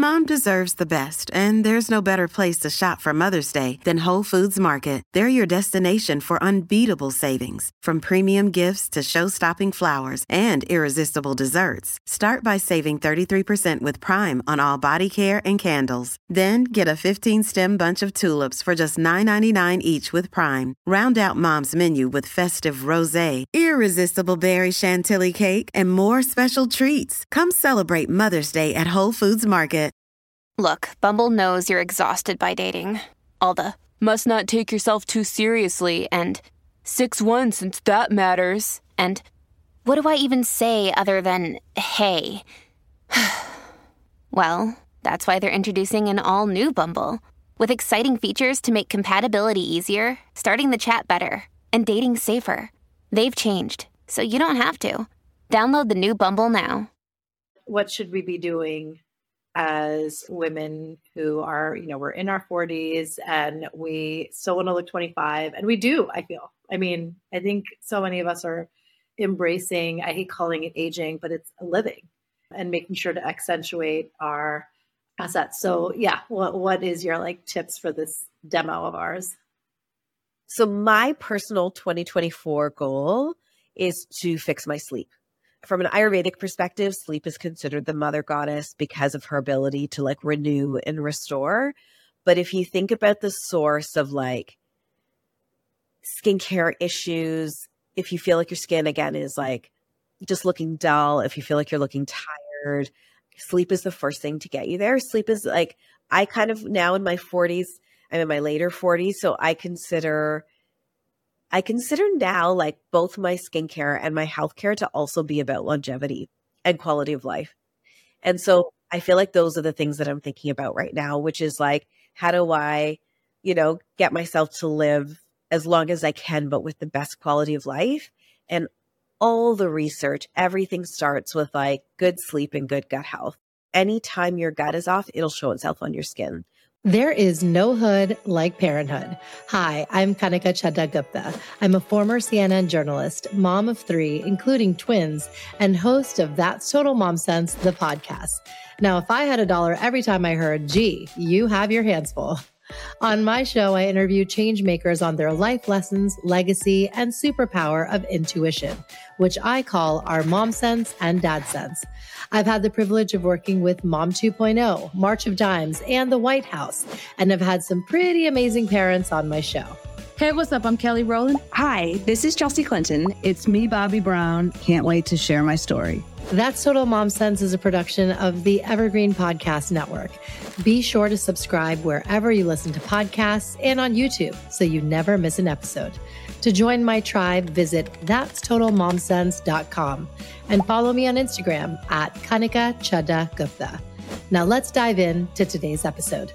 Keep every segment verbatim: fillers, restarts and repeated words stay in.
Mom deserves the best, and there's no better place to shop for Mother's Day than Whole Foods Market. They're your destination for unbeatable savings, from premium gifts to show-stopping flowers and irresistible desserts. Start by saving thirty-three percent with Prime on all body care and candles. Then get a fifteen-stem bunch of tulips for just nine ninety-nine each with Prime. Round out Mom's menu with festive rosé, irresistible berry chantilly cake, and more special treats. Come celebrate Mother's Day at Whole Foods Market. Look, Bumble knows you're exhausted by dating. All the must not take yourself too seriously and six one since that matters. And what do I even say other than hey? Well, that's why they're introducing an all-new Bumble with exciting features to make compatibility easier, starting the chat better, and dating safer. They've changed, so you don't have to. Download the new Bumble now. What should we be doing as women who are, you know, we're in our forties and we still want to look twenty-five, and we do, I feel. I mean, I think so many of us are embracing, I hate calling it aging, but it's a living, and making sure to accentuate our assets. So yeah, what what is your like tips for this demo of ours? So my personal twenty twenty-four goal is to fix my sleep. From an Ayurvedic perspective, sleep is considered the mother goddess because of her ability to like renew and restore. But if you think about the source of like skincare issues, if you feel like your skin again is like just looking dull, if you feel like you're looking tired, sleep is the first thing to get you there. Sleep is like, I kind of now in my forties, I'm in my later forties. So I consider I consider now like both my skincare and my healthcare to also be about longevity and quality of life. And so I feel like those are the things that I'm thinking about right now, which is like, how do I, you know, get myself to live as long as I can, but with the best quality of life? And all the research, everything starts with like good sleep and good gut health. Anytime your gut is off, it'll show itself on your skin. There is no hood like parenthood. Hi, I'm Kanika Chadda Gupta. I'm a former C N N journalist, mom of three, including twins, and host of That's Total Mom Sense, the podcast. Now, if I had a dollar every time I heard, gee, you have your hands full. On my show, I interview change makers on their life lessons, legacy, and superpower of intuition, which I call our Mom Sense and Dad Sense. I've had the privilege of working with Mom two point oh, March of Dimes, and the White House, and have had some pretty amazing parents on my show. Hey, what's up? I'm Kelly Rowland. Hi, this is Chelsea Clinton. It's me, Bobby Brown. Can't wait to share my story. That's Total Mom Sense is a production of the Evergreen Podcast Network. Be sure to subscribe wherever you listen to podcasts and on YouTube so you never miss an episode. To join my tribe, visit that's total mom sense dot com and follow me on Instagram at Kanika Chadda Gupta. Now let's dive in to today's episode.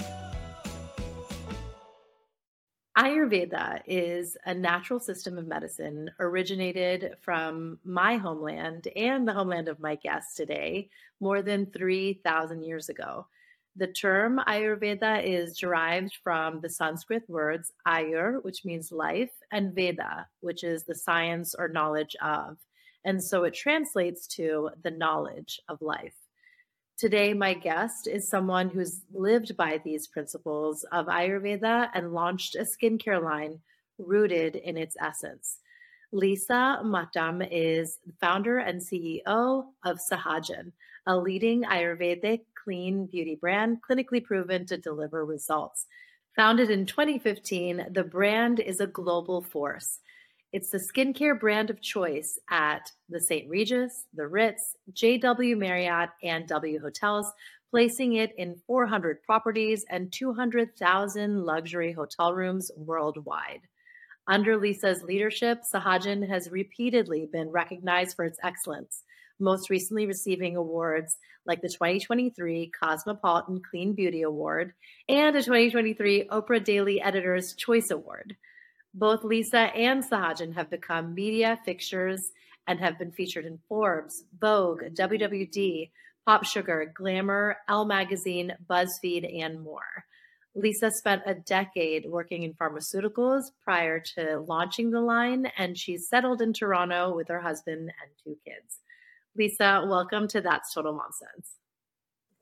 Ayurveda is a natural system of medicine originated from my homeland and the homeland of my guest today more than three thousand years ago. The term Ayurveda is derived from the Sanskrit words Ayur, which means life, and Veda, which is the science or knowledge of. And so it translates to the knowledge of life. Today, my guest is someone who's lived by these principles of Ayurveda and launched a skincare line rooted in its essence. Lisa Mattam is founder and C E O of Sahajan, a leading Ayurvedic clean beauty brand clinically proven to deliver results. Founded in twenty fifteen, the brand is a global force. It's the skincare brand of choice at the Saint Regis, the Ritz, J W Marriott, and W Hotels, placing it in four hundred properties and two hundred thousand luxury hotel rooms worldwide. Under Lisa's leadership, Sahajan has repeatedly been recognized for its excellence, most recently receiving awards like the twenty twenty-three Cosmopolitan Clean Beauty Award and a twenty twenty-three Oprah Daily Editor's Choice Award. Both Lisa and Sahajan have become media fixtures and have been featured in Forbes, Vogue, W W D, Pop Sugar, Glamour, Elle Magazine, BuzzFeed, and more. Lisa spent a decade working in pharmaceuticals prior to launching the line, and she's settled in Toronto with her husband and two kids. Lisa, welcome to That's Total Mom Sense.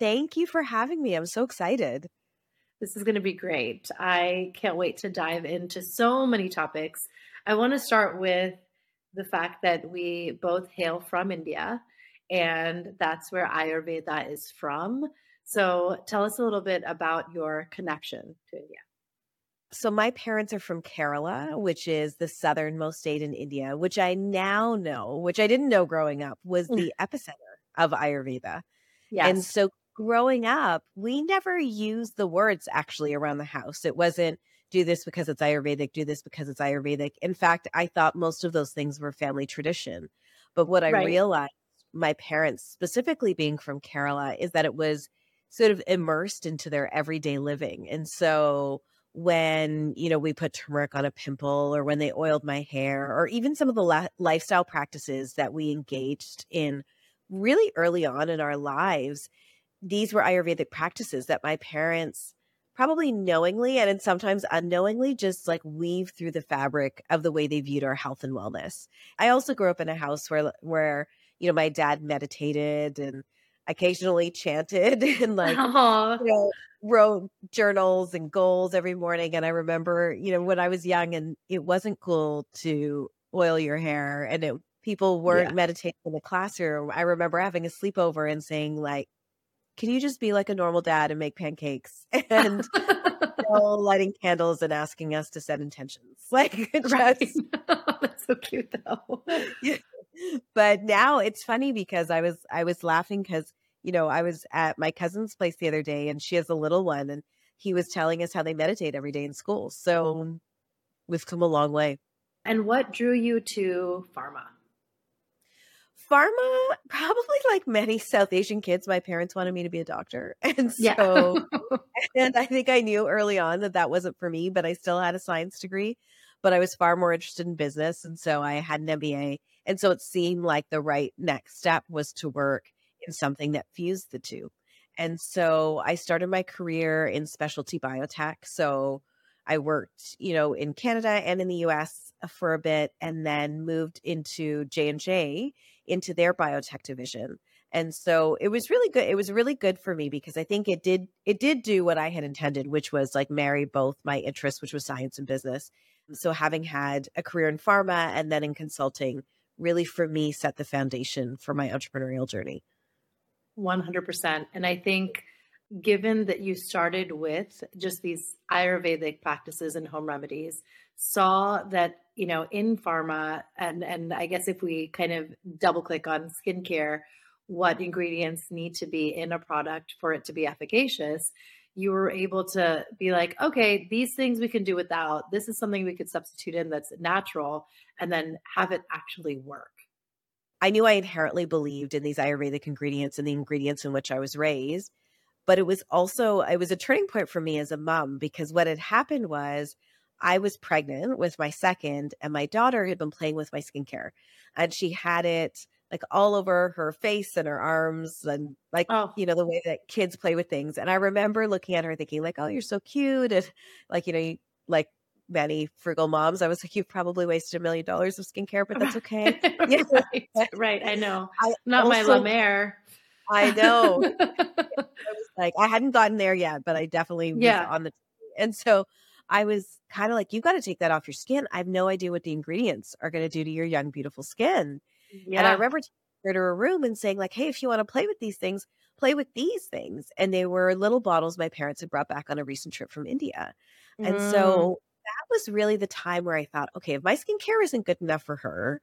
Thank you for having me. I'm so excited. This is going to be great. I can't wait to dive into so many topics. I want to start with the fact that we both hail from India, and that's where Ayurveda is from. So tell us a little bit about your connection to India. So my parents are from Kerala, which is the southernmost state in India, which I now know, which I didn't know growing up, was the epicenter of Ayurveda. Yes. And so growing up, we never used the words actually around the house. It wasn't do this because it's Ayurvedic, do this because it's Ayurvedic. In fact, I thought most of those things were family tradition. But what I Right. realized, my parents specifically being from Kerala, is that it was sort of immersed into their everyday living. And so when, you know, we put turmeric on a pimple, or when they oiled my hair, or even some of the la- lifestyle practices that we engaged in really early on in our lives, these were Ayurvedic practices that my parents probably knowingly and sometimes unknowingly just like weave through the fabric of the way they viewed our health and wellness. I also grew up in a house where, where, you know, my dad meditated and occasionally chanted and like, Aw. you know, wrote journals and goals every morning. And I remember, you know, when I was young and it wasn't cool to oil your hair and it, people weren't Yeah. meditating in the classroom. I remember having a sleepover and saying like, can you just be like a normal dad and make pancakes and you know, lighting candles and asking us to set intentions? Like just, Right. That's so cute though. yeah. But now it's funny because I was, I was laughing because, you know, I was at my cousin's place the other day and she has a little one and he was telling us how they meditate every day in school. So we've come a long way. And what drew you to pharma? Pharma, probably like many South Asian kids, my parents wanted me to be a doctor. And Yeah. so, and I think I knew early on that that wasn't for me, but I still had a science degree, but I was far more interested in business. And so I had an M B A. And so it seemed like the right next step was to work in something that fused the two. And so I started my career in specialty biotech. So I worked, you know, in Canada and in the U S for a bit, and then moved into J and J into their biotech division. And so it was really good. It was really good for me because I think it did, it did do what I had intended, which was like marry both my interests, which was science and business. So having had a career in pharma and then in consulting really for me set the foundation for my entrepreneurial journey. one hundred percent. And I think given that you started with just these Ayurvedic practices and home remedies, saw that, you know, in pharma, and, and I guess if we kind of double click on skincare, what ingredients need to be in a product for it to be efficacious, you were able to be like, okay, these things we can do without. This is something we could substitute in that's natural, and then have it actually work. I knew I inherently believed in these Ayurvedic ingredients and the ingredients in which I was raised. But it was also, it was a turning point for me as a mom because what had happened was I was pregnant with my second and my daughter had been playing with my skincare and she had it like all over her face and her arms and like, Oh. you know, the way that kids play with things. And I remember looking at her thinking like, oh, you're so cute. And like, you know, you, like many frugal moms, I was like, you've probably wasted a million dollars of skincare, but that's okay. Yeah. right, right. I know. I Not my also- La Mer. I know. I was like, I hadn't gotten there yet, but I definitely was Yeah. on the, and so I was kind of like, you got to take that off your skin. I have no idea what the ingredients are going to do to your young, beautiful skin. Yeah. And I remember taking her to a room and saying like, hey, if you want to play with these things, play with these things. And they were little bottles my parents had brought back on a recent trip from India. And Mm. so that was really the time where I thought, okay, if my skincare isn't good enough for her,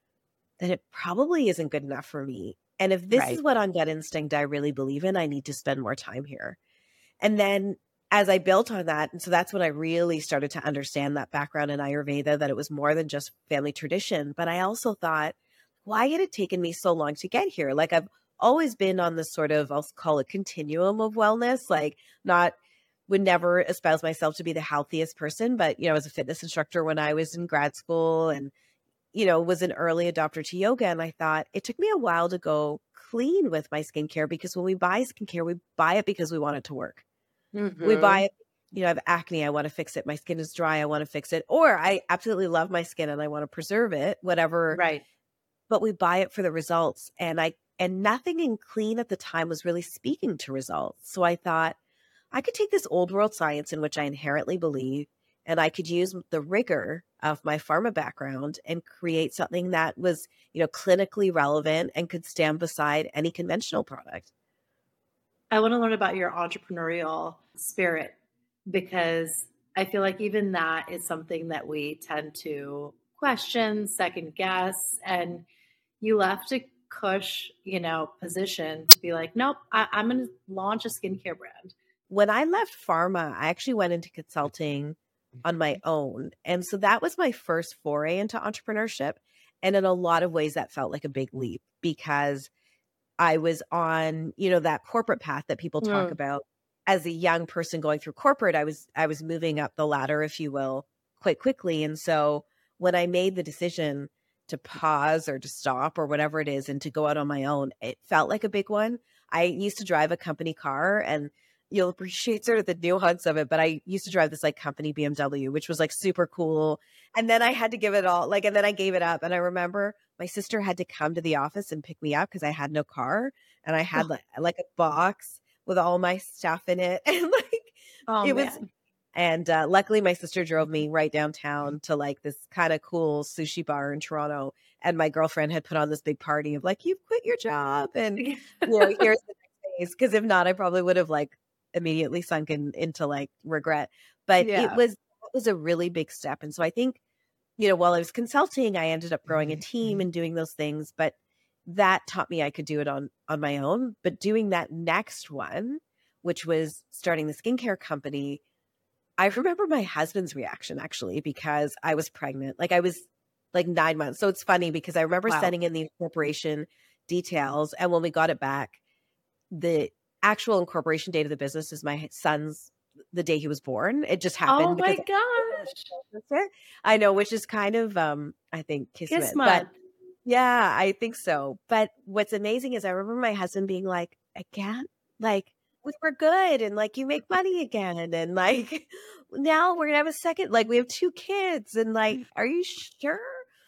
then it probably isn't good enough for me. And if this Right. is what on gut instinct I really believe in, I need to spend more time here. And then as I built on that, and so that's when I really started to understand that background in Ayurveda, that it was more than just family tradition. But I also thought, why had it taken me so long to get here? Like I've always been on this sort of, I'll call it continuum of wellness, like not, would never espouse myself to be the healthiest person, but, you know, I was a fitness instructor when I was in grad school and, you know, was an early adopter to yoga. And I thought it took me a while to go clean with my skincare because when we buy skincare, we buy it because we want it to work. Mhm. We buy it, you know, I have acne, I want to fix it. My skin is dry, I want to fix it. Or I absolutely love my skin and I want to preserve it, whatever. Right. But we buy it for the results. And I and nothing in clean at the time was really speaking to results. So I thought I could take this old world science in which I inherently believe, and I could use the rigor of my pharma background and create something that was, you know, clinically relevant and could stand beside any conventional product. I want to learn about your entrepreneurial spirit, because I feel like even that is something that we tend to question, second guess, and you left a cush, you know, position to be like, nope, I, I'm going to launch a skincare brand. When I left pharma, I actually went into consulting on my own. And so that was my first foray into entrepreneurship. And in a lot of ways, that felt like a big leap because I was on, you know, that corporate path that people talk Mm. about. As a young person going through corporate, I was I was moving up the ladder, if you will, quite quickly. And so when I made the decision to pause or to stop or whatever it is and to go out on my own, it felt like a big one. I used to drive a company car, and you'll appreciate sort of the nuance of it, but I used to drive this like company B M W, which was like super cool. And then I had to give it all, like, and then I gave it up. And I remember my sister had to come to the office and pick me up because I had no car, and I had like, like a box with all my stuff in it. And like, Oh, it man. was, and uh, luckily my sister drove me right downtown to like this kind of cool sushi bar in Toronto. And my girlfriend had put on this big party of like, you've quit your job. And, you know, here's the next phase. Because if not, I probably would have like immediately sunk in, into like regret. But Yeah. it was, it was a really big step. And so I think, you know, while I was consulting, I ended up growing a team and doing those things. But that taught me I could do it on on my own. But doing that next one, which was starting the skincare company, I remember my husband's reaction actually, because I was pregnant. Like I was like nine months. So it's funny because I remember Wow. sending in the incorporation details. And when we got it back, the actual incorporation date of the business is my son's, the day he was born. It just happened. Oh my because gosh. I know, which is kind of, um, I think, kismet. Kismet. But yeah, I think so. But what's amazing is I remember my husband being like, again, like, we were good and like you make money again. And like, now we're going to have a second, like we have two kids and like, are you sure?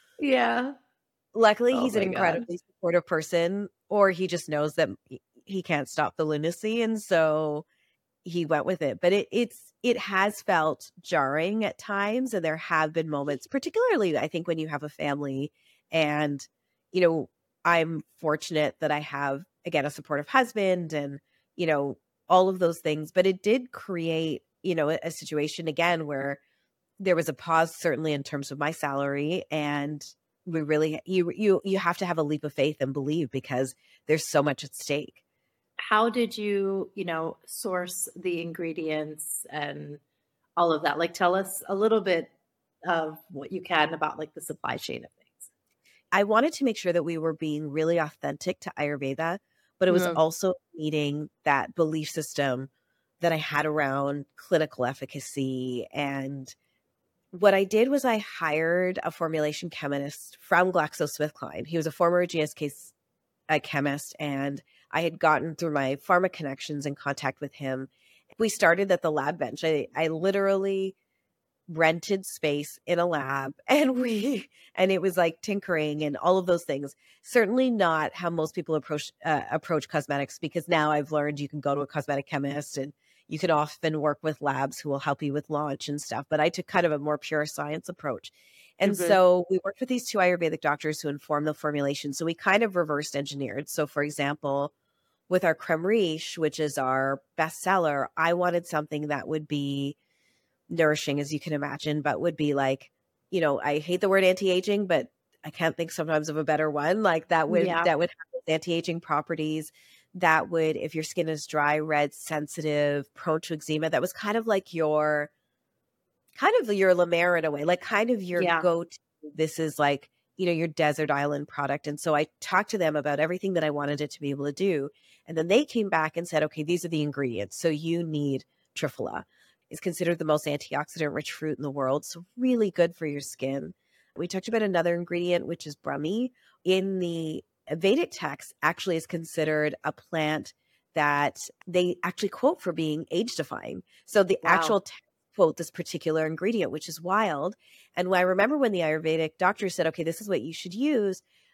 Yeah. Luckily, Oh he's an my God. incredibly supportive person, or he just knows that he- he can't stop the lunacy. And so he went with it. But it, it's, it has felt jarring at times. And there have been moments, particularly, I think, when you have a family. And, you know, I'm fortunate that I have, again, a supportive husband and, you know, all of those things. But it did create, you know, a, a situation again where there was a pause, certainly in terms of my salary. And we really, you, you, you have to have a leap of faith and believe because there's so much at stake. How did you, you know, source the ingredients and all of that? Like, tell us a little bit of what you can about like the supply chain of things. I wanted to make sure that we were being really authentic to Ayurveda, but it was Mm. also meeting that belief system that I had around clinical efficacy. And what I did was I hired a formulation chemist from GlaxoSmithKline. He was a former G S K uh, chemist, and I had gotten through my pharma connections in contact with him. We started at the lab bench. I, I literally rented space in a lab and we and it was like tinkering and all of those things. Certainly not how most people approach uh, approach cosmetics, because now I've learned you can go to a cosmetic chemist and you can often work with labs who will help you with launch and stuff. But I took kind of a more pure science approach. And Mhm. so we worked with these two Ayurvedic doctors who informed the formulation. So we kind of reversed engineered. So for example, with our creme riche, which is our bestseller, I wanted something that would be nourishing, as you can imagine, but would be like, you know, I hate the word anti-aging, but I can't think sometimes of a better one. Like that would, Yeah. that would have those anti-aging properties that would, if your skin is dry, red, sensitive, prone to eczema, that was kind of like your, kind of your La Mer in a way, like kind of your Yeah. go-to. This is like, you know, your desert island product. And so I talked to them about everything that I wanted it to be able to do. And then they came back and said, okay, these are the ingredients. So you need Triphala. It's considered the most antioxidant rich fruit in the world. So really good for your skin. We talked about another ingredient, which is Brahmi. In the Vedic text, actually is considered a plant that they actually quote for being age defying. So the Wow. actual text quote this particular ingredient, which is wild. And I remember when the Ayurvedic doctor said, okay, this is what you should use,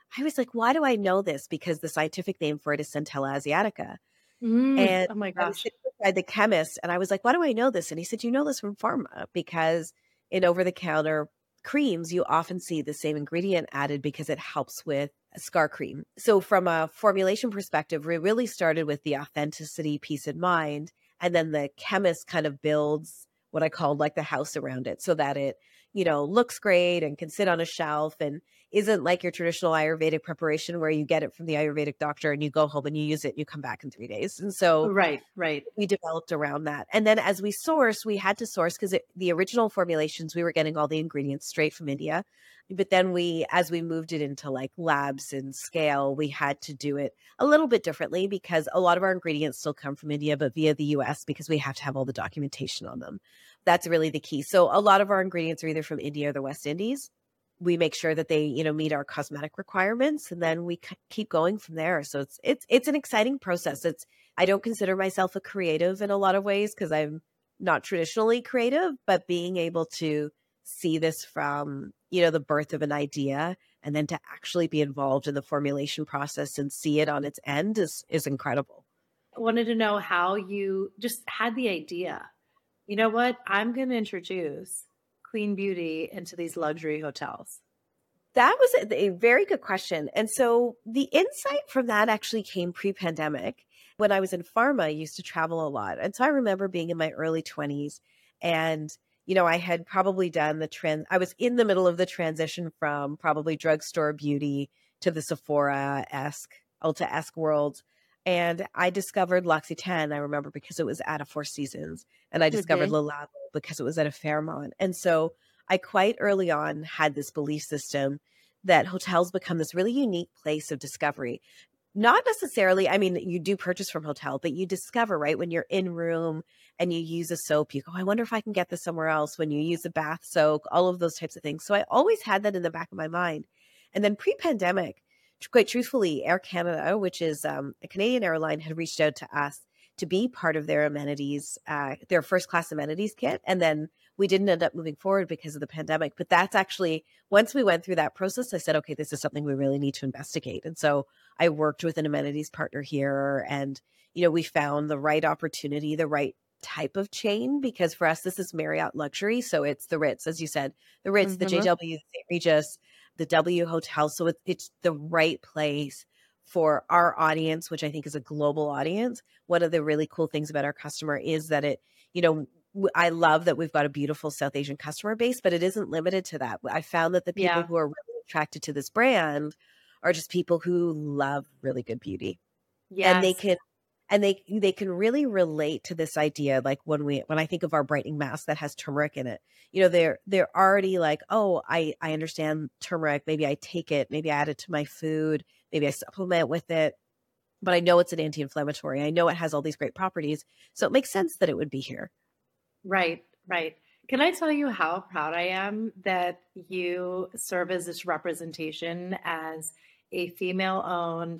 I was like, why do I know this? Because the scientific name for it is Centella asiatica. Mm, and oh my I was gosh. sitting beside the chemist and I was like, why do I know this? And he said, you know this from pharma, because in over-the-counter creams, you often see the same ingredient added because it helps with a scar cream. So from a formulation perspective, we really started with the authenticity, peace of mind, and then the chemist kind of builds what I call like the house around it so that it, you know, looks great and can sit on a shelf and isn't like your traditional Ayurvedic preparation where you get it from the Ayurvedic doctor and you go home and you use it and you come back in three days. And so Right, right. we developed around that. And then as we source, we had to source because the original formulations, we were getting all the ingredients straight from India. But then we, as we moved it into like labs and scale, we had to do it a little bit differently because a lot of our ingredients still come from India, but via the U S because we have to have all the documentation on them. That's really the key. So a lot of our ingredients are either from India or the West Indies. We make sure that they, you know, meet our cosmetic requirements, and then we c- keep going from there. So it's it's it's an exciting process. It's I don't consider myself a creative in a lot of ways because I'm not traditionally creative, but being able to see this from, you know, the birth of an idea and then to actually be involved in the formulation process and see it on its end is is incredible. I wanted to know how you just had the idea. You know what? I'm going to introduce clean beauty into these luxury hotels. That was a, a very good question. And so the insight from that actually came pre-pandemic. When I was in pharma, I used to travel a lot. And so I remember being in my early twenties and, you know, I had probably done the trend. I was in the middle of the transition from probably drugstore beauty to the Sephora-esque, Ulta-esque world. And I discovered L'Occitane, I remember, because it was at a Four Seasons. And I discovered Mm-hmm. Le Labo because it was at a Fairmont. And so I quite early on had this belief system that hotels become this really unique place of discovery. Not necessarily, I mean, you do purchase from hotel, but you discover, right, when you're in room and you use a soap, you go, I wonder if I can get this somewhere else. When you use a bath soak, all of those types of things. So I always had that in the back of my mind. And then pre-pandemic, quite truthfully, Air Canada, which is um, a Canadian airline, had reached out to us to be part of their amenities, uh, their first class amenities kit. And then we didn't end up moving forward because of the pandemic. But that's actually, once we went through that process, I said, okay, this is something we really need to investigate. And so I worked with an amenities partner here and, you know, we found the right opportunity, the right type of chain, because for us, this is Marriott luxury. So it's the Ritz, as you said, the Ritz, mm-hmm. the J W, the Saint Regis, the W Hotel. So it, it's the right place for our audience, which I think is a global audience. One of the really cool things about our customer is that it, you know, I love that we've got a beautiful South Asian customer base, but it isn't limited to that. I found that the people Yeah. who are really attracted to this brand are just people who love really good beauty. Yes. And they can and they they can really relate to this idea. Like when we when I think of our brightening mask that has turmeric in it, you know, they're they're already like, oh, I, I understand turmeric. Maybe I take it, maybe I add it to my food, maybe I supplement with it. But I know it's an anti-inflammatory. I know it has all these great properties. So it makes sense that it would be here. Right, right. Can I tell you how proud I am that you serve as this representation as a female-owned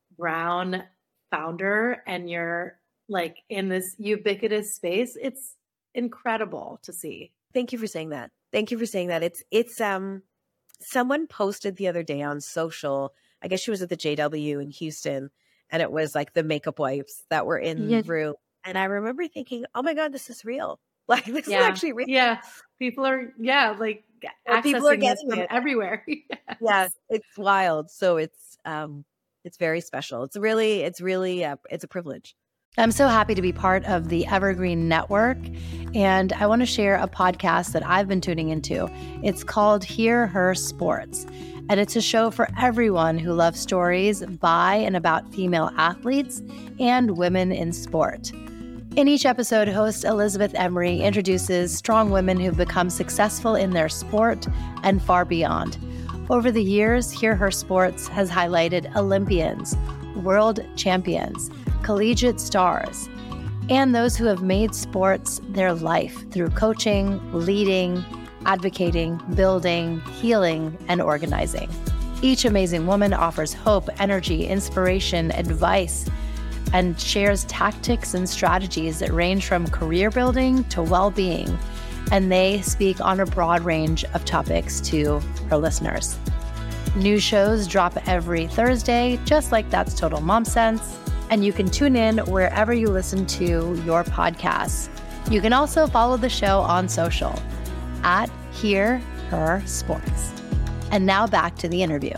brown founder and you're like in this ubiquitous space? It's incredible to see. Thank you for saying that. Thank you for saying that. It's it's um someone posted the other day on social, I guess she was at the J W in Houston, and it was like the makeup wipes that were in Yeah. the room. And I remember thinking, oh my God, this is real. Like this Yeah. is actually real. Yeah. People are, yeah, like Well, people are accessing this getting from it. everywhere. Yes. Yeah, it's wild. So it's um it's very special. It's really it's really uh, it's a privilege. I'm so happy to be part of the Evergreen Network, and I want to share a podcast that I've been tuning into. It's called Hear Her Sports, and it's a show for everyone who loves stories by and about female athletes and women in sport. In each episode, host Elizabeth Emery introduces strong women who've become successful in their sport and far beyond. Over the years, Hear Her Sports has highlighted Olympians, world champions, collegiate stars, and those who have made sports their life through coaching, leading, advocating, building, healing, and organizing. Each amazing woman offers hope, energy, inspiration, advice, and shares tactics and strategies that range from career building to well-being, and they speak on a broad range of topics to her listeners. New shows drop every Thursday, just like That's Total Mom Sense. And you can tune in wherever you listen to your podcasts. You can also follow the show on social at Hear Her Sports. And now back to the interview.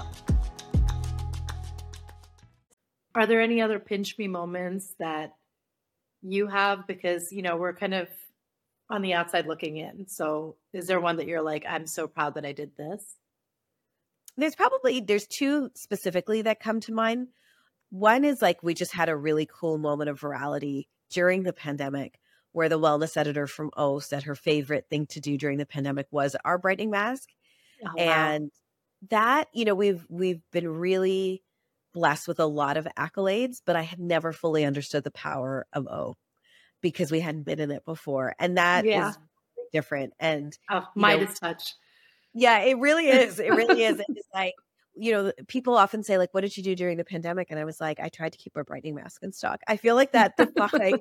Are there any other pinch me moments that you have? Because, you know, we're kind of on the outside looking in. So is there one that you're like, I'm so proud that I did this? There's probably, there's two specifically that come to mind. One is like, we just had a really cool moment of virality during the pandemic where the wellness editor from O said her favorite thing to do during the pandemic was our brightening mask. Oh, wow. And that, you know, we've, we've been really blessed with a lot of accolades, but I had never fully understood the power of O because we hadn't been in it before. And that yeah. is different. And oh, you Midas know, touch. Yeah, it really is. It really is. It's like, you know, people often say like, what did you do during the pandemic? And I was like, I tried to keep a brightening mask in stock. I feel like that defined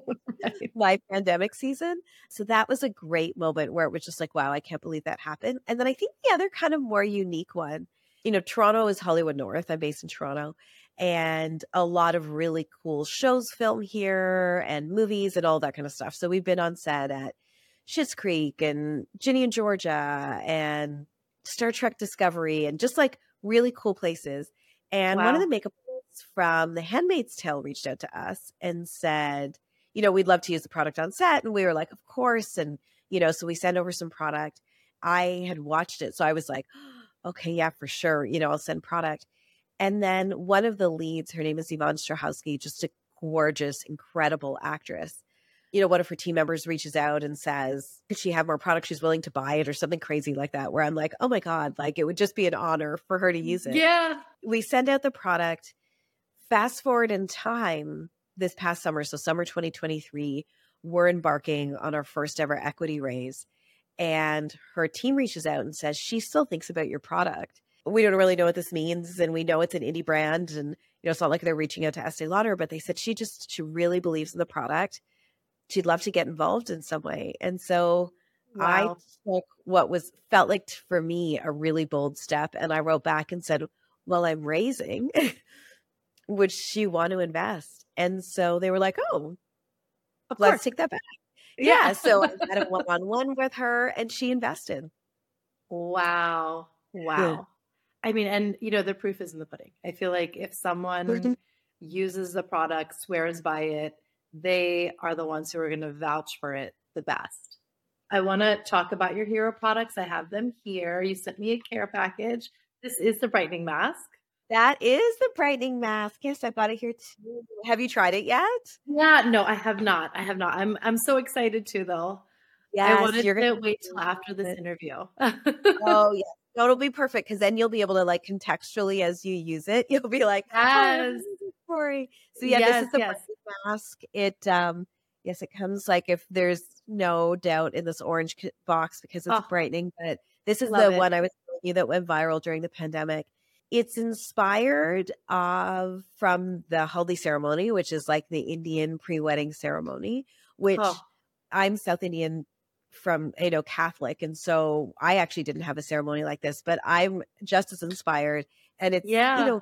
my pandemic season. So that was a great moment where it was just like, wow, I can't believe that happened. And then I think the other kind of more unique one, you know, Toronto is Hollywood North. I'm based in Toronto. And a lot of really cool shows film here and movies and all that kind of stuff. So we've been on set at Schitt's Creek and Ginny and Georgia and Star Trek Discovery and just like really cool places. And wow. one of the makeup artists from The Handmaid's Tale reached out to us and said, you know, we'd love to use the product on set. And we were like, of course. And, you know, so we sent over some product. I had watched it. So I was like, okay, yeah, for sure. You know, I'll send product. And then one of the leads, her name is Yvonne Strahovski, just a gorgeous, incredible actress. You know, one of her team members reaches out and says, could she have more product? She's willing to buy it or something crazy like that, where I'm like, oh my God, like it would just be an honor for her to use it. Yeah. We send out the product. Fast forward in time this past summer. So summer twenty twenty-three, we're embarking on our first ever equity raise. And her team reaches out and says, she still thinks about your product. We don't really know what this means. And we know it's an indie brand. And, you know, it's not like they're reaching out to Estee Lauder, but they said she just, she really believes in the product. She'd love to get involved in some way. And so wow. I took what was felt like for me a really bold step. And I wrote back and said, well, I'm raising. Would she want to invest? And so they were like, oh, of let's course. take that back. Yeah. yeah. So I had a one-on-one with her and she invested. Wow. Wow. Yeah. I mean, and you know, the proof is in the pudding. I feel like if someone mm-hmm. uses the product, swears by it, they are the ones who are going to vouch for it the best. I want to talk about your hero products. I have them here. You sent me a care package. This is the brightening mask. That is the brightening mask. Yes, I got it here too. Have you tried it yet? Yeah, no, I have not. I have not. I'm I'm so excited too, though. Yes, I wanted you're to gonna wait till after this it. interview. Oh yeah, no, it'll be perfect because then you'll be able to like contextually as you use it, you'll be like, yes. Oh, sorry. So yeah, yes, this is the yes. brightening mask. It um, yes, it comes like if there's no doubt in this orange box because it's oh, brightening, but this is love the it. one I was telling you that went viral during the pandemic. It's inspired of from the Haldi ceremony, which is like the Indian pre-wedding ceremony, which oh. I'm South Indian from, you know, Catholic. And so I actually didn't have a ceremony like this, but I'm just as inspired. And it's, yeah. you know,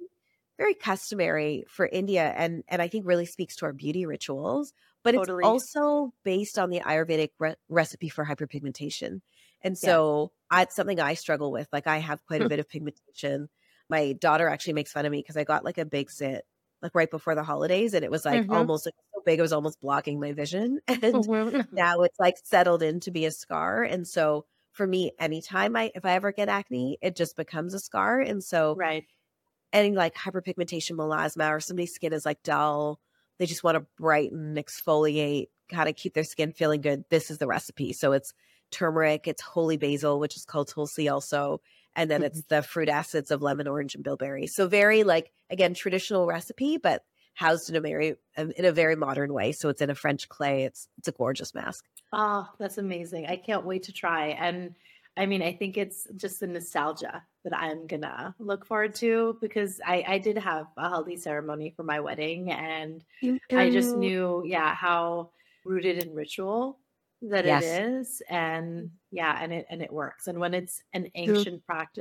very customary for India and, and I think really speaks to our beauty rituals, but totally. it's also based on the Ayurvedic re- recipe for hyperpigmentation. And so yeah. it's something I struggle with. Like I have quite a bit of pigmentation. My daughter actually makes fun of me because I got like a big zit like right before the holidays. And it was like mm-hmm. almost like so big, it was almost blocking my vision. And mm-hmm. now it's like settled in to be a scar. And so for me, anytime I, if I ever get acne, it just becomes a scar. And so right. any like hyperpigmentation, melasma, or somebody's skin is like dull, they just want to brighten, exfoliate, kind of keep their skin feeling good. This is the recipe. So it's turmeric, it's holy basil, which is called tulsi also. And then it's the fruit acids of lemon, orange, and bilberry. So very like, again, traditional recipe, but housed in a very, in a very modern way. So it's in a French clay. It's, it's a gorgeous mask. Oh, that's amazing. I can't wait to try. And I mean, I think it's just the nostalgia that I'm gonna look forward to because I, I did have a Haldi ceremony for my wedding and mm-hmm. I just knew, yeah, how rooted in ritual that yes. it is. And yeah, and it and it works. And when it's an ancient mm-hmm. practice,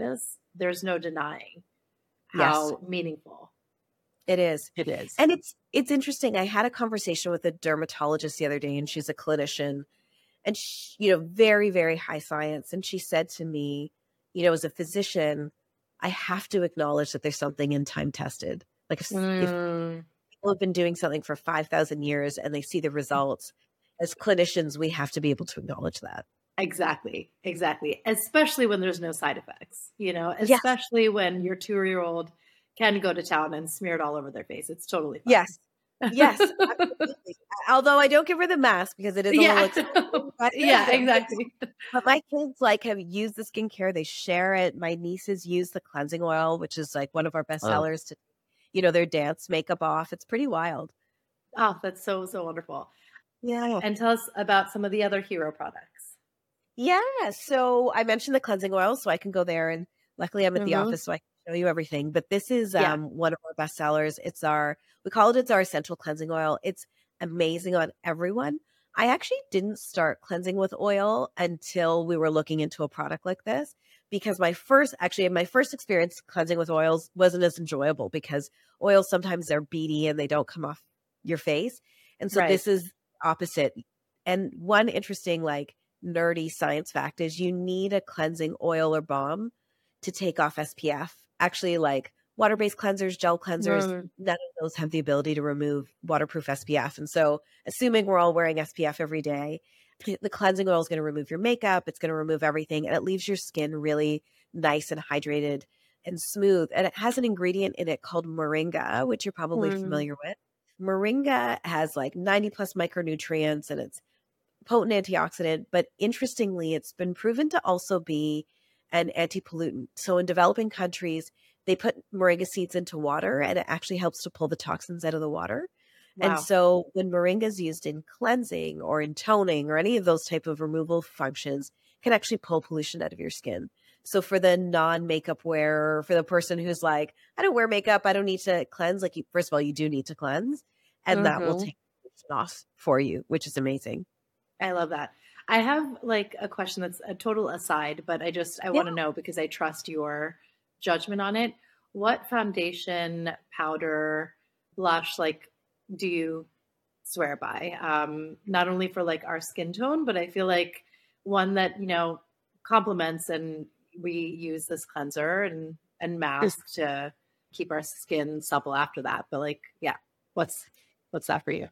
there's no denying Yes. how meaningful It is. it is. And it's it's interesting. I had a conversation with a dermatologist the other day, and she's a clinician, and she, you know, very, very high science. And she said to me, you know, as a physician, I have to acknowledge that there's something in time tested. Like if, if Mm, people have been doing something for five thousand years and they see the results, as clinicians, we have to be able to acknowledge that. exactly. Exactly. Especially when there's no side effects, you know, Yes. especially when your two-year-old can go to town and smear it all over their face. It's totally fine. Yes. Yes. Absolutely. Although I don't give her the mask because it is a Yeah. little expensive. But Yeah, exactly. But my kids like have used the skincare. They share it. My nieces use the cleansing oil, which is like one of our best Oh. sellers to, you know, their dance makeup off. It's pretty wild. Oh, that's so, so wonderful. Yeah. And tell us about some of the other hero products. Yeah. So I mentioned the cleansing oil, so I can go there. And luckily I'm at the Mhm. office, so I can show you everything. But this is Yeah. um, one of our best sellers. It's our, we call it, it's our essential cleansing oil. It's amazing on everyone. I actually didn't start cleansing with oil until we were looking into a product like this, because my first, actually my first experience cleansing with oils wasn't as enjoyable because oils, sometimes they're beady and they don't come off your face. And so Right. this is opposite. And one interesting, like, nerdy science fact is you need a cleansing oil or balm to take off S P F. Actually, like water-based cleansers, gel cleansers, Mm. none of those have the ability to remove waterproof S P F. And so assuming we're all wearing S P F every day, the cleansing oil is going to remove your makeup. It's going to remove everything. And it leaves your skin really nice and hydrated and smooth. And it has an ingredient in it called moringa, which you're probably Mm. familiar with. Moringa has like ninety plus micronutrients and it's potent antioxidant, but interestingly, it's been proven to also be an antipollutant. So in developing countries, they put moringa seeds into water and it actually helps to pull the toxins out of the water. And Wow. so when moringa is used in cleansing or in toning or any of those type of removal functions, it can actually pull pollution out of your skin. So for the non-makeup wearer, for the person who's like, I don't wear makeup, I don't need to cleanse. Like, you, first of all, you do need to cleanse, and that will Mhm. take pollution off for you, which is amazing. I love that. I have like a question that's a total aside, but I just I Yeah. want to know because I trust your judgment on it. What foundation, powder, blush like do you swear by? Um, not only for like our skin tone, but I feel like one that, you know, complements and we use this cleanser and and mask to keep our skin supple after that. But like, yeah, what's what's that for you?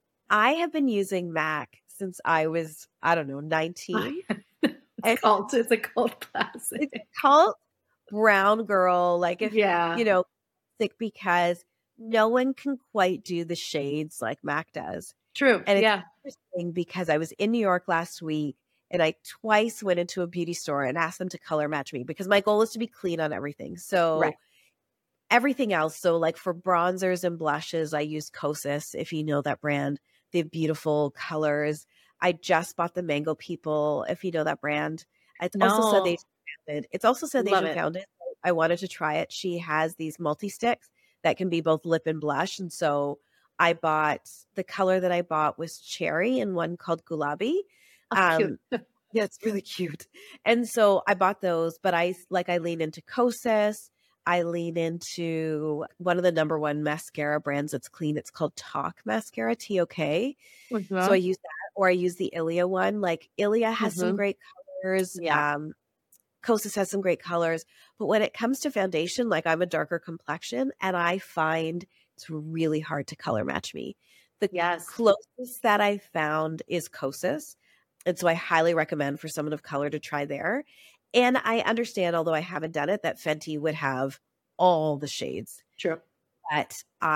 I have been using MAC since I was, I don't know, nineteen. It's And cult. It's a cult classic. it's called brown girl, like if, Yeah. you know, thick, because no one can quite do the shades like MAC does. True. And it's Yeah. interesting because I was in New York last week and I twice went into a beauty store and asked them to color match me because my goal is to be clean on everything. So Right. everything else. So like for bronzers and blushes, I use Kosas, if you know that brand. They have beautiful colors. I just bought the Mango People, if you know that brand. It's also No. South Asian founded. It's also South Love Asian it. founded. I wanted to try it. She has these multi-sticks that can be both lip and blush. And so I bought, the color that I bought was cherry and one called gulabi. Oh, cute. Um, yeah, it's really cute. And so I bought those, but I like I lean into Kosas. I lean into one of the number one mascara brands that's clean. It's called Talk Mascara, T O K. So I Mhm. use that, or I use the Ilia one. Like Ilia has some Mhm. great colors. Yeah. Um, Kosas has some great colors. But when it comes to foundation, like I'm a darker complexion and I find it's really hard to color match me. The Yes. closest that I found is Kosas. And so I highly recommend for someone of color to try there. And I understand, although I haven't done it, that Fenty would have all the shades. True. But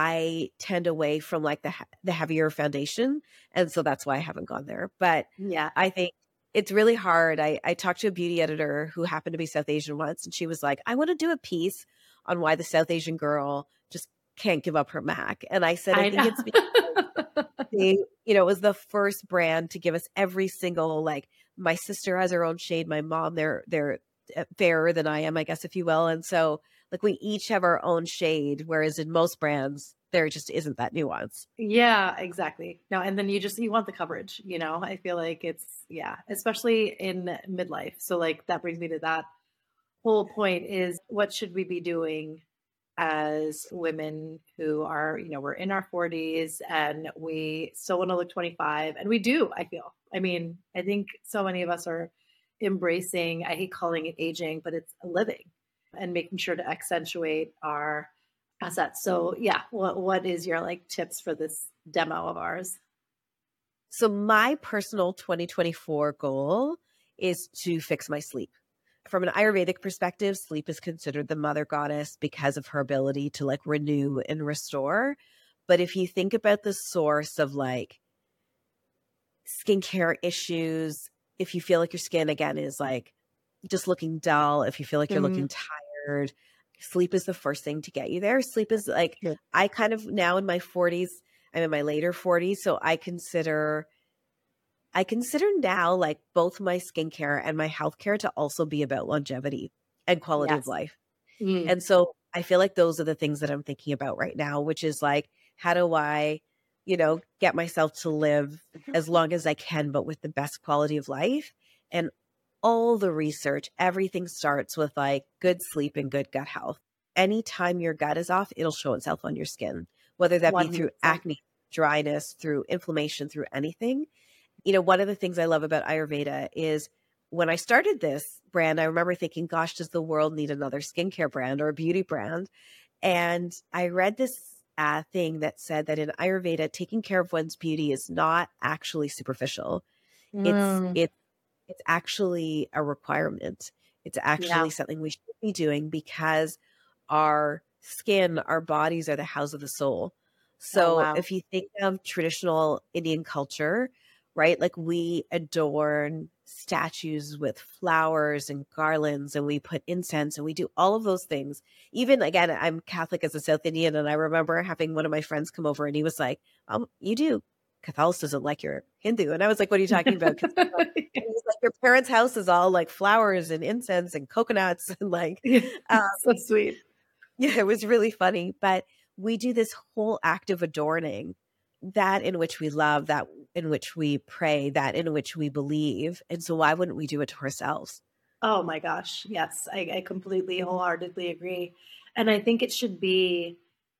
I tend away from like the he- the heavier foundation. And so that's why I haven't gone there. But Yeah. I think it's really hard. I, I talked to a beauty editor who happened to be South Asian once, and she was like, I want to do a piece on why the South Asian girl just can't give up her MAC. And I said, I, I think know. it's because they, you know, it was the first brand to give us every single, like my sister has her own shade. My mom, they're, they're fairer than I am, I guess, if you will. And so like we each have our own shade, whereas in most brands, there just isn't that nuance. Yeah, exactly. No, and then you just you want the coverage, you know. I feel like it's yeah, especially in midlife. So like that brings me to that whole point is, what should we be doing as women who are, you know, we're in our forties and we still want to look twenty-five, and we do, I feel. I mean, I think so many of us are embracing, I hate calling it aging, but it's living and making sure to accentuate our assets. So yeah, what what is your like tips for this demo of ours? So my personal twenty twenty-four goal is to fix my sleep. From an Ayurvedic perspective, sleep is considered the mother goddess because of her ability to like renew and restore. But if you think about the source of like skincare issues, if you feel like your skin again is like just looking dull, if you feel like you're Mm. looking tired, sleep is the first thing to get you there. Sleep is like, Yeah. I kind of now in my forties, I'm in my later forties. So I consider, I consider now like both my skincare and my healthcare to also be about longevity and quality Yes. of life. Mm. And so I feel like those are the things that I'm thinking about right now, which is like, how do I, you know, get myself to live as long as I can, but with the best quality of life? And all the research, everything starts with like good sleep and good gut health. Anytime your gut is off, it'll show itself on your skin, whether that be through one hundred percent. acne, dryness, through inflammation, through anything. You know, one of the things I love about Ayurveda is when I started this brand, I remember thinking, gosh, does the world need another skincare brand or a beauty brand? And I read this uh, thing that said that in Ayurveda, taking care of one's beauty is not actually superficial. It's Mm. it's it's actually a requirement. It's actually Yeah. something we should be doing because our skin, our bodies are the house of the soul. Oh, So wow. if you think of traditional Indian culture, right? Like we adorn statues with flowers and garlands and we put incense and we do all of those things. Even again, I'm Catholic as a South Indian, and I remember having one of my friends come over and he was like, um, you do Catholicism like you're Hindu. And I was like, what are you talking about? 'Cause you know, and he was like, your parents' house is all like flowers and incense and coconuts and like, um, So sweet. yeah, it was really funny. But we do this whole act of adorning, that in which we love, that in which we pray, that in which we believe. And so why wouldn't we do it to ourselves? Oh my gosh. Yes, I, I completely wholeheartedly agree. And I think it should be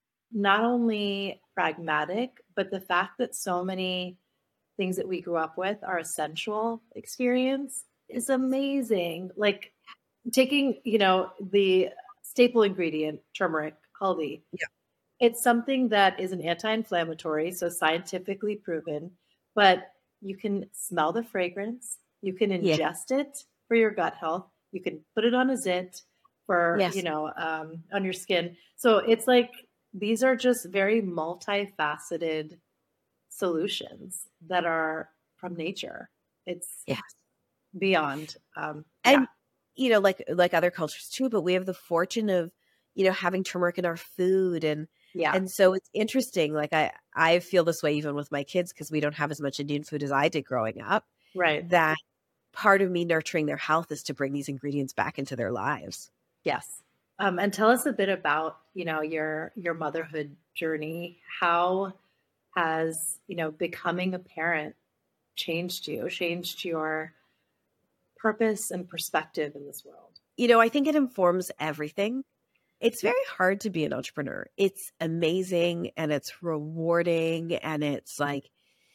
not only pragmatic, but the fact that so many things that we grew up with are a sensual experience is amazing. Like taking, you know, the staple ingredient, turmeric, haldi. Yeah. It's something that is an anti-inflammatory, so scientifically proven, but you can smell the fragrance, you can Yeah. ingest it for your gut health, you can put it on a zit for, Yes. you know, um, on your skin. So it's like these are just very multifaceted solutions that are from nature. It's Yes. beyond, um, And yeah, you know, like like other cultures too, but we have the fortune of, you know, having turmeric in our food. And yeah, and so it's interesting. Like I I feel this way even with my kids because we don't have as much Indian food as I did growing up. right. That part of me nurturing their health is to bring these ingredients back into their lives. Yes. Um, and tell us a bit about, you know, your your motherhood journey. How has, you know, becoming a parent changed you, changed your purpose and perspective in this world? You know, I think it informs everything. It's very hard to be an entrepreneur. It's amazing and it's rewarding. And it's like,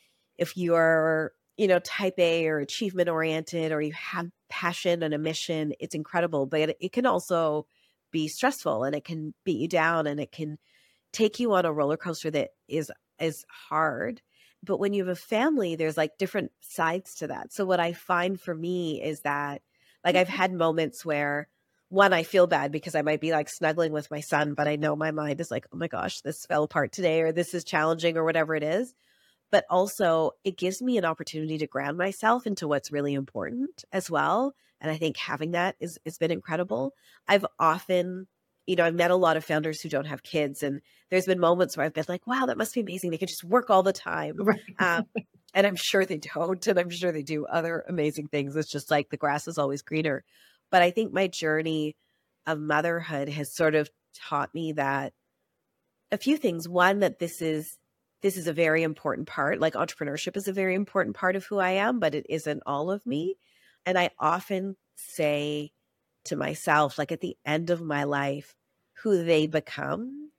if you're, you know, type A or achievement oriented, or you have passion and a mission, it's incredible. But it, it can also be stressful and it can beat you down and it can take you on a roller coaster that is is hard. But when you have a family, there's like different sides to that. So what I find for me is that like I've had moments where one, I feel bad because I might be like snuggling with my son, but I know my mind is like, oh my gosh, this fell apart today, or this is challenging, or whatever it is. But also it gives me an opportunity to ground myself into what's really important as well. And I think having that is has been incredible. I've often, you know, I've met a lot of founders who don't have kids, and there's been moments where I've been like, wow, that must be amazing. They can just work all the time. Right. Um, and I'm sure they don't. And I'm sure they do other amazing things. It's just like the grass is always greener. But I think my journey of motherhood has sort of taught me that a few things. One, that this is this is a very important part. Like entrepreneurship is a very important part of who I am, but it isn't all of me. And I often say to myself, like at the end of my life, who they become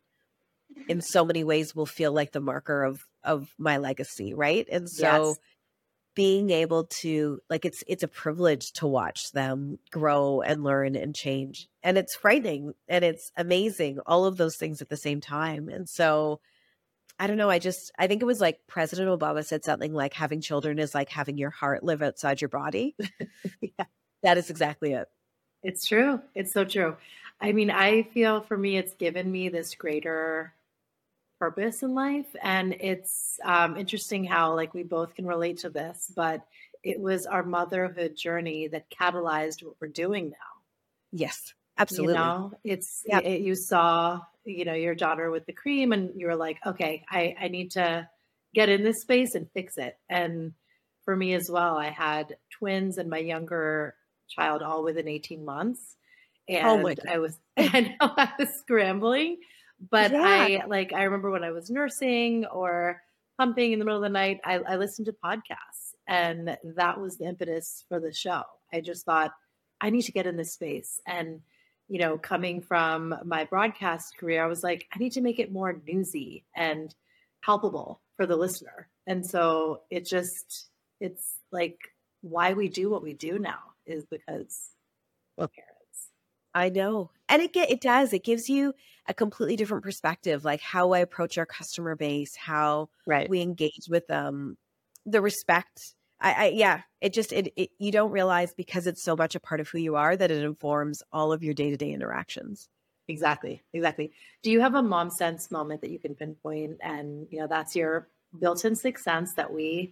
in so many ways will feel like the marker of, of my legacy. Right. And so Yes. being able to like, it's, it's a privilege to watch them grow and learn and change. And it's frightening and it's amazing, all of those things at the same time. And so I don't know. I just, I think it was like President Obama said something like having children is like having your heart live outside your body. Yeah. That is exactly it. It's true. It's so true. I mean, I feel for me, it's given me this greater purpose in life. And it's um, interesting how like we both can relate to this, but it was our motherhood journey that catalyzed what we're doing now. Yes, absolutely. You know, it's, Yeah. it, you saw, you know, your daughter with the cream and you were like, okay, I, I need to get in this space and fix it. And for me as well, I had twins and my younger child all within eighteen months. And Oh my I was, I know I was scrambling, but Yeah. I like, I remember when I was nursing or pumping in the middle of the night, I, I listened to podcasts and that was the impetus for the show. I just thought I need to get in this space. And, you know, coming from my broadcast career, I was like, I need to make it more newsy and palpable for the listener. And so it just, it's like why we do what we do now is because we're parents. I know. And it get, it does. It gives you a completely different perspective, like how I approach our customer base, how Right. we engage with them, the respect. I, I yeah, it just, it, it, you don't realize because it's so much a part of who you are that it informs all of your day-to-day interactions. Exactly. Exactly. Do you have a mom sense moment that you can pinpoint? And, you know, that's your built-in sixth sense that we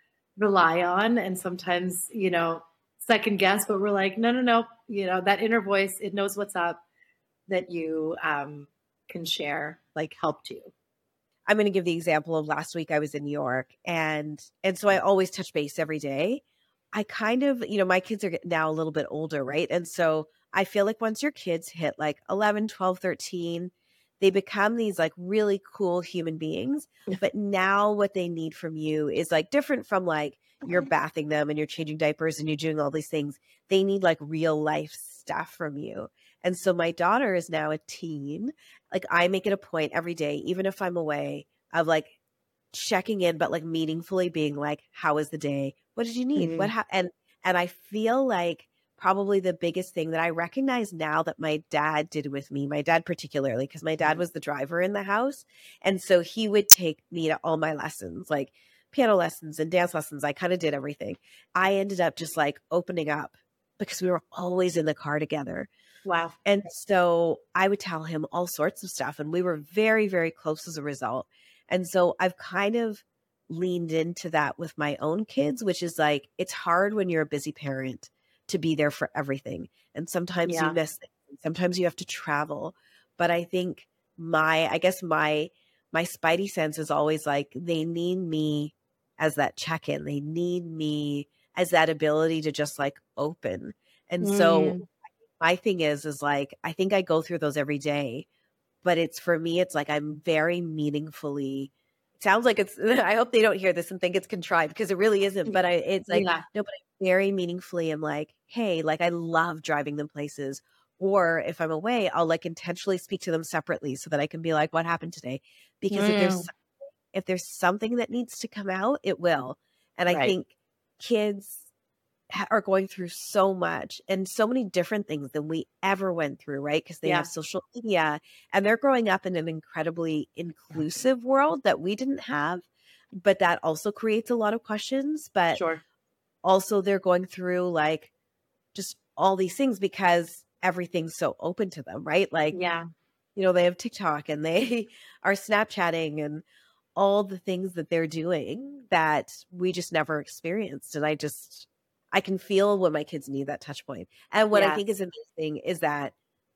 rely on. And sometimes, you know, second guess, but we're like, no, no, no, you know, that inner voice, it knows what's up that you um, can share, like helped you. I'm going to give the example of last week I was in New York and, and so I always touch base every day. I kind of, you know, my kids are now a little bit older, right? And so I feel like once your kids hit like eleven, twelve, thirteen, they become these like really cool human beings. But now what they need from you is like different from like you're bathing them and you're changing diapers and you're doing all these things. They need like real life stuff from you. And so my daughter is now a teen. Like I make it a point every day, even if I'm away, of like checking in, but like meaningfully being like, how was the day? What did you need? Mm-hmm. What ha-? and and I feel like probably the biggest thing that I recognize now that my dad did with me, my dad particularly, because my dad was the driver in the house. And so he would take me to all my lessons, like piano lessons and dance lessons. I kind of did everything. I ended up just like opening up because we were always in the car together. Wow. And so I would tell him all sorts of stuff. And we were very, very close as a result. And so I've kind of leaned into that with my own kids, which is like, it's hard when you're a busy parent to be there for everything. And sometimes Yeah. you miss things. Sometimes you have to travel. But I think my, I guess my, my spidey sense is always like, they need me as that check-in. They need me as that ability to just like open. And Mm. so my thing is, is like, I think I go through those every day, but it's for me, it's like, I'm very meaningfully, it sounds like it's, I hope they don't hear this and think it's contrived because it really isn't, but I, it's like, Yeah. no, but I very meaningfully am like, hey, like I love driving them places. Or if I'm away, I'll like intentionally speak to them separately so that I can be like, what happened today? Because if there's, Mm. if there's something that needs to come out, it will. And I Right. think kids ha- are going through so much and so many different things than we ever went through, right? Because they Yeah. have social media and they're growing up in an incredibly inclusive world that we didn't have, but that also creates a lot of questions. But Sure. also they're going through like just all these things because everything's so open to them, right? Like, Yeah. you know, they have TikTok and they are Snapchatting and all the things that they're doing that we just never experienced. And I just, I can feel when my kids need that touch point. And what I think Yes. is amazing is that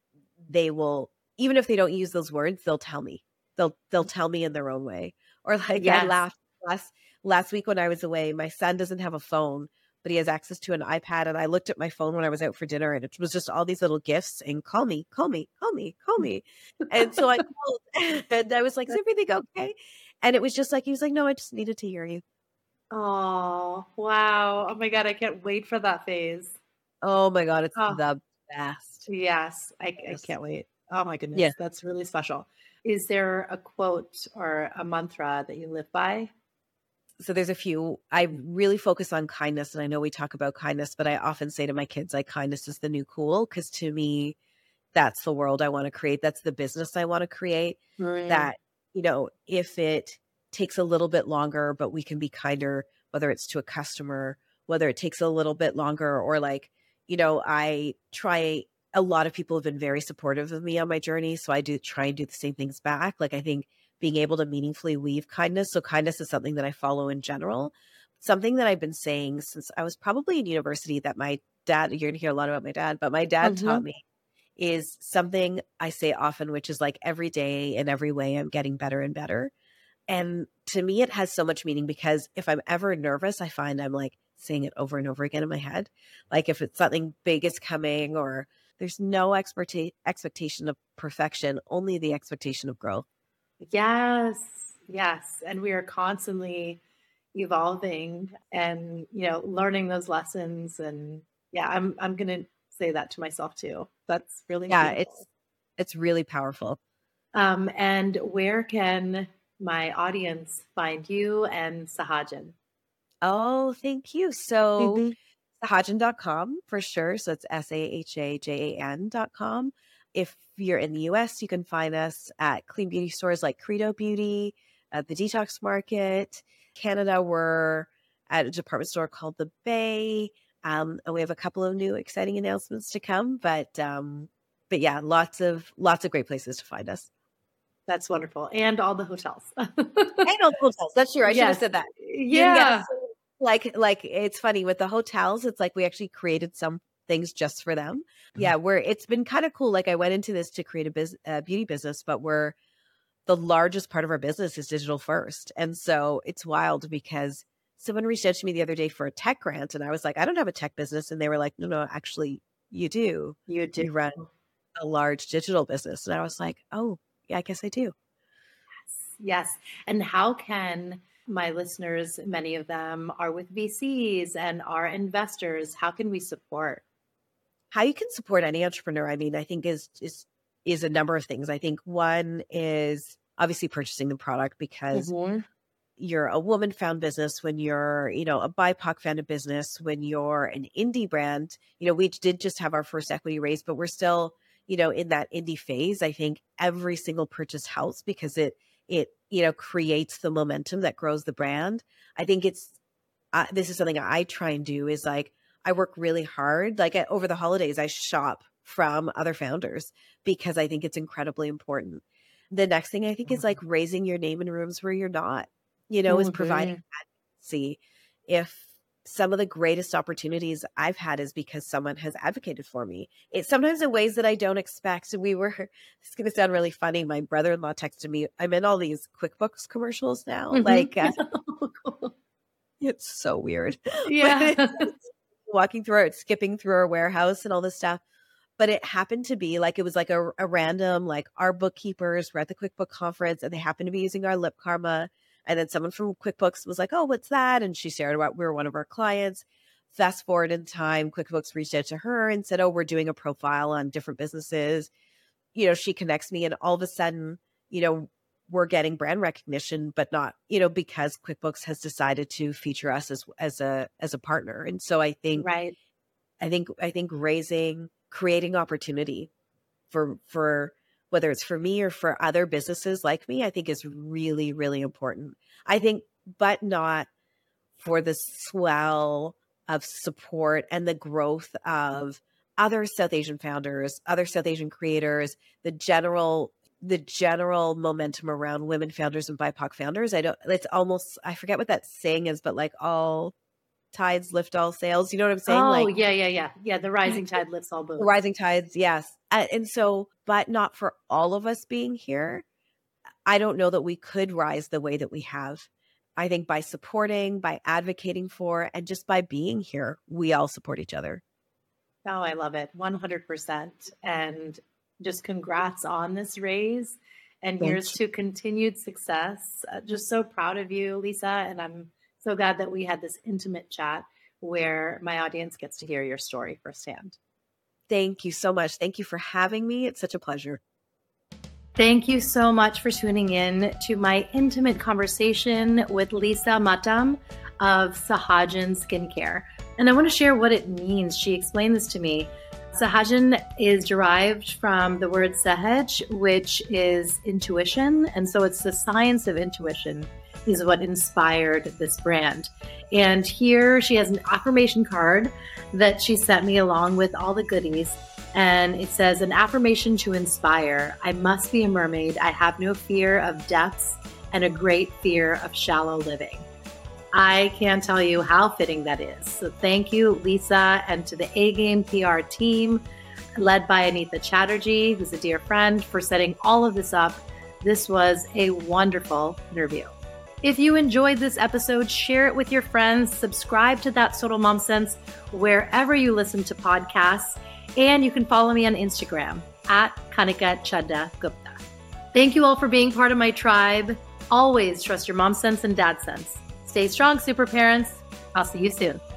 they will, even if they don't use those words, they'll tell me. They'll they'll tell me in their own way. Or like I Yes. laughed last last week when I was away. My son doesn't have a phone, but he has access to an iPad. And I looked at my phone when I was out for dinner, and it was just all these little gifts saying, "Call me, call me, call me, call me." And so I called, and I was like, "Is everything okay?" And it was just like he was like, "No, I just needed to hear you." Oh, wow. Oh my God. I can't wait for that phase. Oh my God, it's Oh, the best. Yes. I, I Yes. can't wait. Oh my goodness. Yeah. That's really special. Is there a quote or a mantra that you live by? So there's a few. I really focus on kindness, and I know we talk about kindness, but I often say to my kids, like, kindness is the new cool, because to me, that's the world I want to create. That's the business I want to create. Mm. That, you know, if it takes a little bit longer, but we can be kinder, whether it's to a customer, whether it takes a little bit longer, or like, you know, I try, a lot of people have been very supportive of me on my journey. So I do try and do the same things back. Like, I think being able to meaningfully weave kindness. So kindness is something that I follow in general. Something that I've been saying since I was probably in university that my dad, you're going to hear a lot about my dad, but my dad Mhm. taught me, is something I say often, which is like, every day in every way, I'm getting better and better. And to me, it has so much meaning, because if I'm ever nervous, I find I'm like saying it over and over again in my head. Like, if it's something big is coming, or there's no expecta- expectation of perfection, only the expectation of growth. Yes. Yes. And we are constantly evolving and, you know, learning those lessons. And yeah, I'm, I'm going to say that to myself too. That's really Yeah, beautiful. it's it's really powerful. Um, and where can my audience find you and Sahajan? Oh, thank you. So Mhm. sahajan dot com for sure. So it's S A H A J A N dot com. If you're in the U S, you can find us at clean beauty stores like Credo Beauty, at the Detox Market. Canada, we're at a department store called The Bay. Um, and we have a couple of new exciting announcements to come. But um, but yeah, lots of lots of great places to find us. That's wonderful. And all the hotels. And all the hotels. That's true. I should have Yes. said that. Yeah. Yes. Like, like it's funny with the hotels. It's like we actually created some things just for them. Yeah, where it's been kind of cool. Like, I went into this to create a biz, uh, beauty business, but we're the largest part of our business is digital first, and so it's wild because someone reached out to me the other day for a tech grant, and I was like, I don't have a tech business, and they were like, No, no, actually, you do. You do. You run a large digital business, and I was like, Oh, yeah, I guess I do. Yes. And how can my listeners, many of them are with V Cs and are investors, how can we support? How you can support any entrepreneur, I mean, I think is is is a number of things. I think one is obviously purchasing the product, because Mhm. you're a woman found business, when you're, you know, a B I P O C founded business, when you're an indie brand. You know, we did just have our first equity raise, but we're still, you know, in that indie phase. I think every single purchase helps, because it it, you know, creates the momentum that grows the brand. I think it's uh, this is something I try and do, is like, I work really hard. Like, at, over the holidays, I shop from other founders, because I think it's incredibly important. The next thing I think is like raising your name in rooms where you're not, you know, is providing Mhm. advocacy. If some of the greatest opportunities I've had is because someone has advocated for me. It's sometimes in ways that I don't expect. We were, it's going to sound really funny. My brother-in-law texted me, I'm in all these QuickBooks commercials now. Mhm. Like, uh, it's so weird. Yeah. But it's walking through our, skipping through our warehouse and all this stuff. But it happened to be like, it was like a, a random, like, our bookkeepers were at the QuickBook conference, and they happened to be using our Lip Karma. And then someone from QuickBooks was like, oh, what's that? And she shared about, we were one of our clients. Fast forward in time, QuickBooks reached out to her and said, oh, we're doing a profile on different businesses. You know, she connects me, and all of a sudden, you know, we're getting brand recognition, but not, you know, because QuickBooks has decided to feature us as, as a, as a partner. And so I think, Right. I think, I think raising, creating opportunity for, for whether it's for me or for other businesses like me, I think is really, really important. I think, but not for the swell of support and the growth of other South Asian founders, other South Asian creators, the general the general momentum around women founders and B I P O C founders. I don't, it's almost, I forget what that saying is, but like, all tides lift all sails. You know what I'm saying? Oh, Like, yeah, yeah, yeah. Yeah. The rising tide lifts all the boats. rising tides. Yes. Uh, and so, but not for all of us being here. I don't know that we could rise the way that we have. I think by supporting, by advocating for, and just by being here, we all support each other. Oh, I love it. one hundred percent. And just congrats on this raise, and Thank here's to continued success. Uh, just so proud of you, Lisa. And I'm so glad that we had this intimate chat where my audience gets to hear your story firsthand. Thank you so much. Thank you for having me. It's such a pleasure. Thank you so much for tuning in to my intimate conversation with Lisa Matam of Sahajan Skincare. And I want to share what it means. She explained this to me. Sahajan is derived from the word sahaj, which is intuition. And so it's the science of intuition is what inspired this brand. And here she has an affirmation card that she sent me along with all the goodies. And it says, an affirmation to inspire. I must be a mermaid. I have no fear of depths and a great fear of shallow living. I can't tell you how fitting that is. So thank you, Lisa, and to the A-Game P R team, led by Anitha Chatterjee, who's a dear friend, for setting all of this up. This was a wonderful interview. If you enjoyed this episode, share it with your friends, subscribe to That's Total Mom Sense wherever you listen to podcasts, and you can follow me on Instagram at Kanika Chadda Gupta. Thank you all for being part of my tribe. Always trust your mom sense and dad sense. Stay strong, super parents. I'll see you soon.